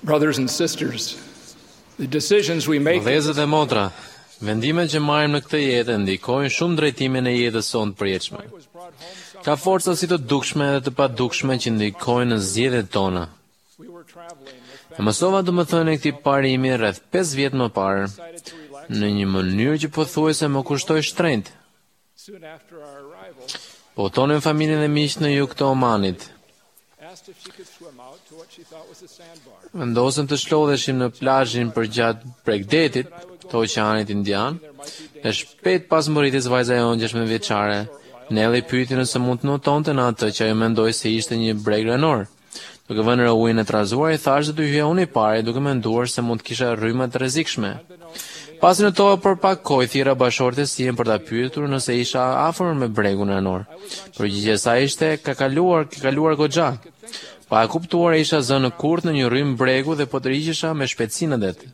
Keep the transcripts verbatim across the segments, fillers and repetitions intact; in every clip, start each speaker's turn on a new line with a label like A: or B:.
A: Brothers and sisters, the decisions we make
B: Vëllezër dhe motra, vendimet që marrim në këtë jetë ndikojnë shumë drejtimin e jetës sonë të përjetshme. Ka forca si të dukshme dhe të padukshme që ndikojnë në zgjedhjet tona. E mësova domethënë këtij parimi rreth pesë vjet më parë në një mënyrë që pothuajse më kushtoi shtrenjtë. Po tonim familjen e miq në jug të Omanit. Vendosëm të shlodheshim në plazhin përgjatë Bregdetit të Oqeanit Indian, e shpejt pas moritjes vajza jonë gjashtëdhjetë vjeçare, Nelly pyeti nëse mund të notonte në atë që ajo mendoi se ishte një breg renor. Duke vënë re ujin e trazuar, i thash se do hyja unë i pari, duke menduar se mund të kisha rrymë të rrezikshme. Pasi notova për pak kohë, thira bashortë e siem për ta pyetur nëse isha afër me bregun renor. Përgjigjja e saj ishte ka kaluar, ka kaluar goxha. Pa e kuptuar, isha zënë në kurth në një rrymë bregu dhe po tërhiqesha me shpejtësi në det.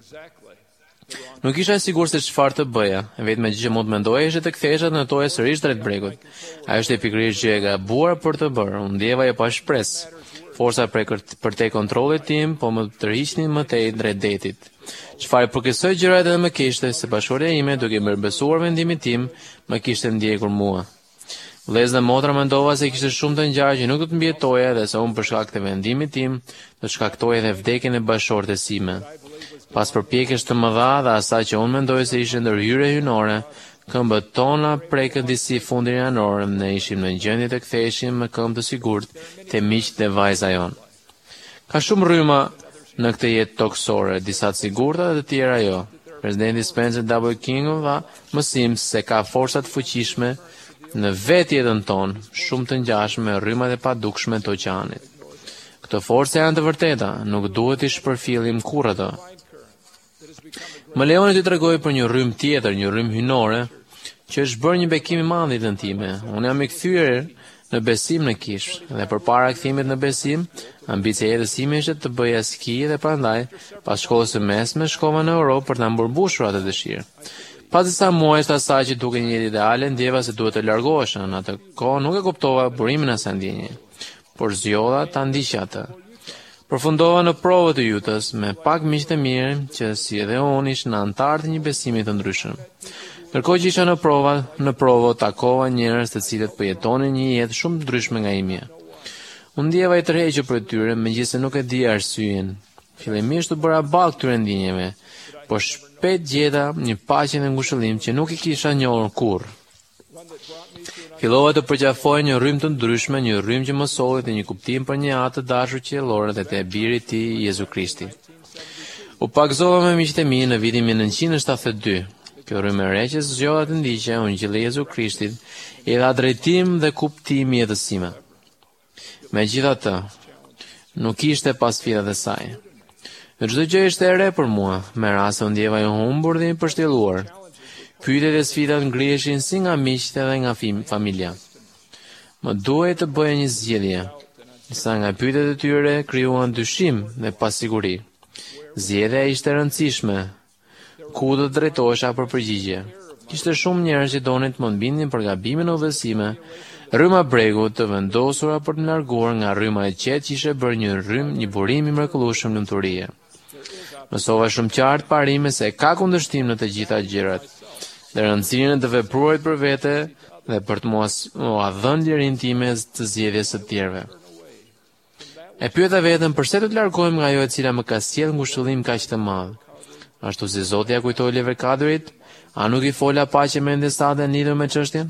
B: Nuk isha e sigurt se çfarë të bëja. Vetëm gjë që mund të mendoja ishte të kthehesha të notoja sërish drejt bregut. Ajo ishte pikërisht gjë e gabuar për të bërë. Unë ndjeva jo pa shpresë. Forca për te kontrollit tim po më tërhiqnin më tej drejt detit. Çfarë përkeqësoj gjërat edhe më kishte se bashortja ime, duke më besuar vendimin tim, më kishte ndjekur mua. Vëllezër dhe motra, mendova se kishte shumë të ngjarë që nuk do të mbjetoja dhe se unë për shkak të vendimit tim do të shkaktoja edhe vdekjen e bashortes sime. Pas përpjekjesh të mëdha dhe asaj që unë mendoj se ishte ndërhyrje hyjnore, këmbët tona prekën disi fundin janor, ne ishim në gjendje të ktheheshim me këmbë të sigurt te miqtë dhe vajza jon. Ka shumë rryma në këtë jetë toksore, disa të sigurta dhe të tjera jo. Presidenti Spencer W. King dha mësim se ka forca të fuqishme në vetë jetën tonë, shumë të ngjashme me rrymat e padukshme të oqeanit. Këto forca janë të vërteta, nuk duhet i shpërfillim kurrë ato. Më lejoni të tregoj për një rrymë tjetër, një rrymë hyjnore, që është bërë një bekim i madh në jetën time. Unë jam i kthyer në besim në kish, dhe përpara kthimit në besim, ambicia e jetës time ishte të bëja ski dhe prandaj, pas shkollës së mesme, shkova në Europë për ta mburbushur atë dëshirë. Pas disa muajsh të asaj që duke një jetë ideale, ndjeva se duhet të largohesha. Në atë kohë nuk e kuptova burimin e asaj ndjenje, por zgjodha ta ndiqja atë. Përfundova në provët e jutës me pak miq të mirë që si edhe unë ishin anëtar të një besimi të ndryshëm. Ndërkohë që isha në prova, në provë takova njerëz të cilët po jetonin një jetë shumë të ndryshme nga imja. Unë ndjeva i tërhequr për tyre, megjithëse nuk e dija arsyeën. Fillimisht u bëra ballë këtyre ndjenjeve, por shpejt gjeta një paqe dhe ngushëllim që nuk i kisha njohur kurrë. Fillova të përqafoj një rrymë të ndryshme, një rrymë që më solli të një kuptim për një atë të dashur qiellore dhe të e biri i tij Jezu Krishti. U pagëzova me miqtë e mi në vitin mille nëntëqind e shtatëdhjetë e dy. Kjo rrymë e re që zgjodha të ndiqja Ungjilli i Jezu Krishtit i dha drejtim dhe kuptim jetës sime. Megjithatë, nuk ishte pa sfidat e saj. Në çdo gjë ishte e re për mua, me raste u ndjeva i humbur dhe i përshtyelluar. Pyetjet e sfidat ngriheshin si nga miqtë dhe nga familja. Më duhej të bëja një zgjedhje. Disa nga pyetjet e tyre krijuan dyshim dhe pasiguri. Zgjedhja ishte e rëndësishme. Ku do të drejtohesha për përgjigje? Kishte shumë njerëz që donin të më bindin për gabimin e udhëzime, rryma bregu të vendosura për të larguar nga rryma e qetë që ishte bërë një rrymë, një burim i mrekullueshëm lumturie. Mësova shumë qartë parime se ka kundërshtim në të gjitha gjërat, dhe rëndësinë të vepruarit për vete dhe për të mua dhënë lirinë time të zgjedhjes së tjerëve. E pyeta veten pse do të largohem nga ajo e cila më ka sjellë ngushëllim kaq të madh. Ashtu si Zoti ja kujtoi levërkadrit, a nuk i fola paqe mendjes sate lidhur me çështjen?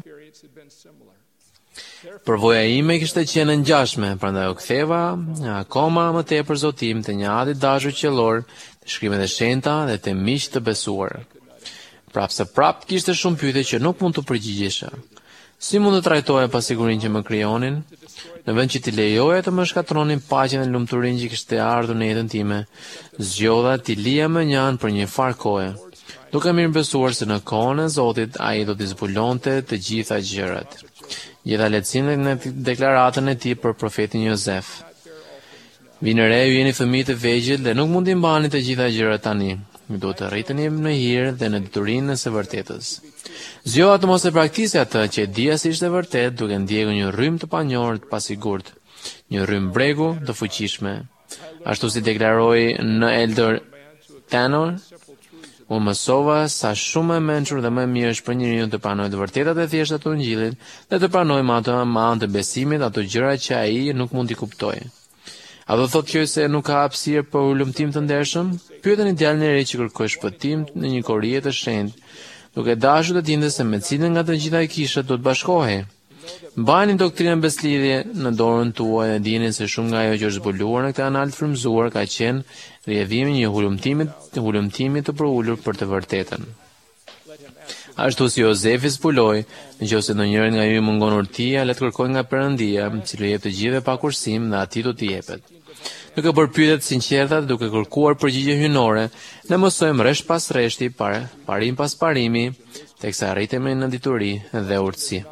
B: Përvoja ime kishte qenë ngjashme, prandaj u ktheva akoma më tepër Zotim të një Ati dashur qiellor, të shkrimet e shenjta dhe të miq të besuar. Prapse prap kishte shumë pyetje që nuk mund të përgjigjesha. Si mund të trajtoja pasigurinë që më krijonin, në vend që t'i lejoja të më shkatronin paqen dhe lumturinë që kishte ardhur në jetën time, zgjodha t'i lija më njan për një farë kohe, duke mirëbesuar se në kohën e Zotit ai do t'i zbulonte të gjitha gjërat. Gjitha leximin në deklaratën e tij për profetin Jozef. Vinë re, ju jeni fëmijë të vegjël dhe nuk mund t'i mbani të gjitha gjërat tani. Ju duhet të rriteni në hir dhe në diturinë së vërtetës. Zgjodha të mos e praktikoj atë që e dija se ishte vërtet, duke ndjekur një rrymë të panjohur të pasigurt, një rrymë bregu të fuqishme. Ashtu si deklaroi në Elder Tanner, unë mësova sa shumë e mençur dhe më mirë është për njeriu të pranojë të vërtetat e thjeshta të Ungjillit dhe të pranojë me atë me anë të besimit ato gjëra që ai nuk mund t'i kuptojë. A do thotë kjo se nuk ka hapësirë për ulëmtim të ndershëm? Pyetën djalin e ri që kërkoi shpëtim në një korrie të shenjtë, duke dashur të dinte se me cilën nga të gjitha kishët do të bashkohej. Mbajini doktrinën beslidhje në dorën tuaj dhe dini se shumë nga ajo që është zbuluar në këtë anal të frymëzuar ka qenë rrjedhimi i një hulumtimi, hulumtimi të përulur për të vërtetën. Ashtu si Jozefi zbuloi, nëse ndonjëri nga ju i mungon urtia, le të kërkojë nga Perëndia, i cili jep të gjithëve pa kursim dhe atij do t'i jepet. Duke bërë pyetje të sinqerta dhe duke kërkuar përgjigje hyjnore, ne mësojmë rresht pas rreshti, par, parim pas parimi, teksa arritemi në dituri dhe urtësi.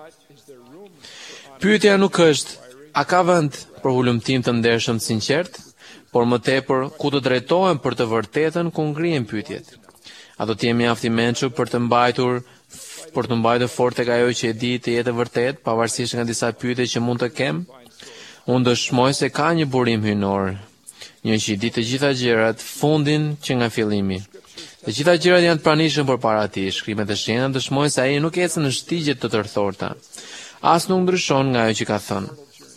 B: Pyetja nuk është, a ka vend për hulumtim të ndershëm të sinqert, por më tepër ku të drejtohem për të vërtetën ku ngrihen pyetjet. A do të jemi mjaft i mençur për të mbajtur për të mbajtur fort tek ajo që e di të jetë vërtet, pavarësisht nga disa pyetje që mund të kem? Unë dëshmoj se ka një burim hyjnor, një që i di të gjitha gjërat, fundin që nga fillimi. Të gjitha gjërat janë të pranishëm përpara tij. Shkrimet e shenjta dëshmojnë se ai nuk ecën në shtigje të tërthorta. As nuk ndryshon nga ajo që ka thënë.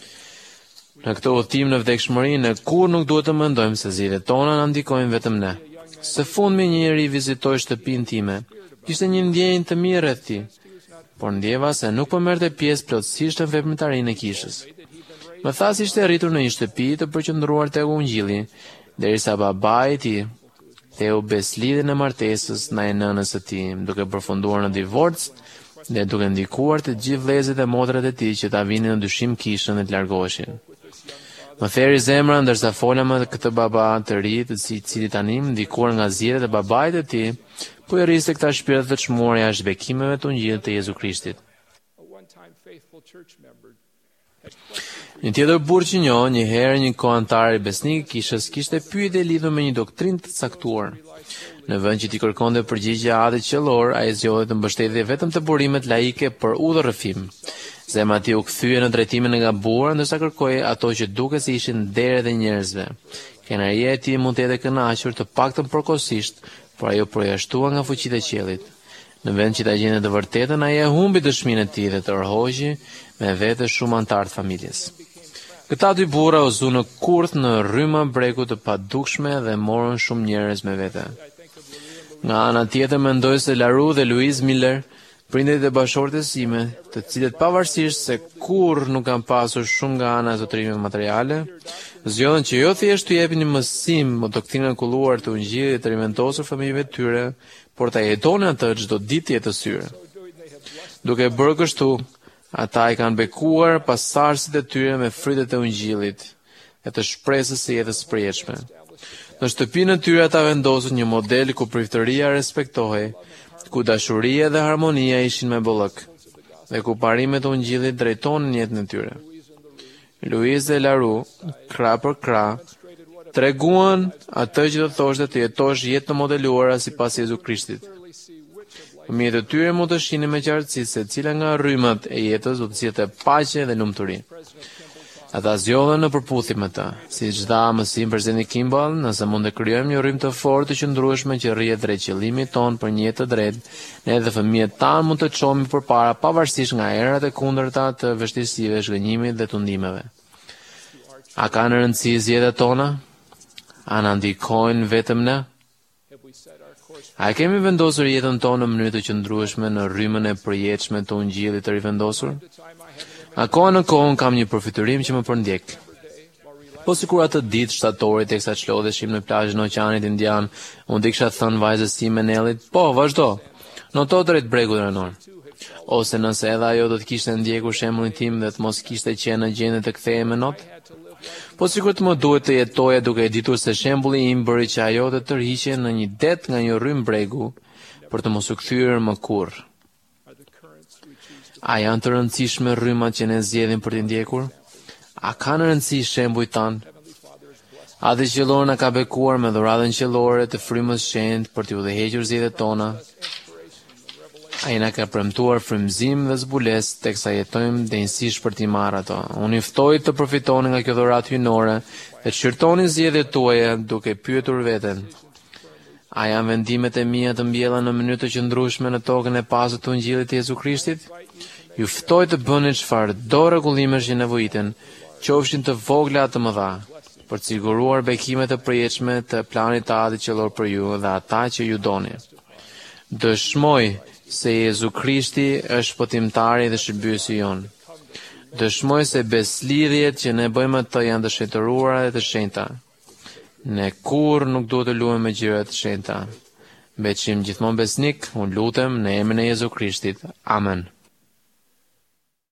B: Në këtë udhtim në vdekshmëri, ne kur nuk duhet të mendojmë se zgjedhjet tona na ndikojnë vetëm ne. Së fundmi një njeri vizitoi shtëpinë time. Kishte një ndjenjë të mirë rreth tij, por ndjeva se nuk po merrte pjesë plotësisht në veprimtarinë e kishës. Më tha se ishte rritur në një shtëpi të përqendruar tek Ungjilli, derisa babai i tij theu beslidhjen e martesës ndaj nënës së tij, duke përfunduar në divorc dhe duke ndikuar të gjithë vëllezërit e motrat e tij që ta vinin në dyshim kishën dhe të largoheshin. Më theri zemra ndërsa fola me këtë baba të ri, të cili tani ndikuar nga zgjedhjet e babait të tij, po i rriste këta shpirt të çmuar jashtë bekimeve të Ungjillit të Jezu Krishtit. Një tjetër burr që njoh, një herë një koantar i besnik i kishës kishte pyetje lidhur me një doktrinë të caktuar. Në vend që t'i kërkonte përgjigje atit qellor, ai zgjodhi të mbështetje vetëm të burimet laike për udhërrëfim. Zemra e tij u kthye në drejtimin e gabuar, ndërsa kërkoi ato që duket se ishin deret e njerëzve. Kenaria e tij mund të jetë kënaqur të paktën përkohësisht, por ajo përjashtua nga fuqitë e qiellit. Në vend që ta gjente të vërtetën, ai e humbi dëshminë e tij dhe të rrhoqi me vete shumë antar të familjes. Këta dy burra u zu në kurth në rrymë breku të padukshme dhe morën shumë njerëz me vete. Nga ana tjetër mendoj se Laru dhe Louise Miller, prindërit e bashortes sime, të cilët pavarësisht se kurrë nuk kanë pasur shumë nga ana e zotërimeve materiale, zgjodhen që jo thjesht të japin një mësim o doktrinën e kulluar të Ungjillit të rivendosur familjeve të tyre, por ta jetonin atë çdo ditë jetës syre. Duke bërë kështu, ata i kanë bekuar pasardhësit e tyre me frytet e Ungjillit e të shpresës së jetës së përjetshme. Në shtëpinë e tyre ata vendosën një model ku priftëria respektohej, ku dashuria dhe harmonia ishin me bollëk, dhe ku parimet e Ungjillit drejtonin jetën e tyre. Louise dhe Laru, krah për krah, treguan atë që do thoshte të jetosh jetë të modeluara sipas Jezu Krishtit. Fëmijët e tyre mund të shihnin me qartësi se cila nga rrymat e jetës do të sjellte paqe dhe lumturi. Ata zgjodhen në përputhje me të, si çdo mësim për Zeni Kimball, nëse mund të krijojmë një rrymë të fortë të qëndrueshme që rrihet drejt qëllimit ton për një jetë të drejtë, ne dhe fëmijët tanë mund të çohemi përpara pavarësisht nga erat e kundërta të vështirësive, zhgënjimit dhe tundimeve. A kanë rëndësi zgjedhjet tona? A na ndikojnë vetëm ne? A kemi vendosur jetën tonë në mënyrë të qëndrueshme në rrymën e përjetshme të Ungjillit të rivendosur? A kohë në kohën kam një përfiturim që më përndjek. Po sikur atë ditë shtatorit teksa çlodheshim në plazhin e Oqeanit Indian, unë di kisha thënë vajzës sime Nellit, po, vazhdo. Noto drejt bregut rënor. Ose nëse edhe ajo do të kishte ndjekur shembullin tim dhe të mos kishte qenë në gjendje të kthehej me not. Po sikur të më duhet të jetoja duke e ditur se shembulli im bëri që ajo të tërhiqej në një det nga një rrymë bregu për të mos u kthyer më kurrë. A janë të rëndësishme rrymat që ne zgjedhim për t'i ndjekur? A kanë rëndësi shembujt tanë? Ati qellor na ka bekuar me dhuratën qellore të frymës shenjtë për t'i udhëhequr zgjedhjet tona. Ai na ka premtuar frymëzim dhe zbulesë teksa jetojmë denjësisht për t'i marrë ato. Unë i ftoj të përfitoni nga kjo dhuratë hyjnore dhe të shqyrtoni zgjedhjet tuaja duke pyetur veten: a janë vendimet e mia të mbjella në mënyrë të qëndrueshme në tokën e pasur të Ungjillit të Jezu Krishtit? Ju ftoj të bëni çfarë do rregullimesh që nevojiten, qofshin të vogla të mëdha, për të siguruar bekimet e përjetshme të planit të Atit qellor për ju dhe ata që ju doni. Dëshmoj se Jezu Krishti është potimtari dhe shërbyesi jon. Dëshmoj se beslidhjet që ne bëjmë ato janë të shenjtëruara dhe të shenjta. Ne kur nuk duhet të luajmë me gjëra të shenjta. Beqim gjithmonë besnik, unë lutem në emrin e Jezu Krishtit. Amen.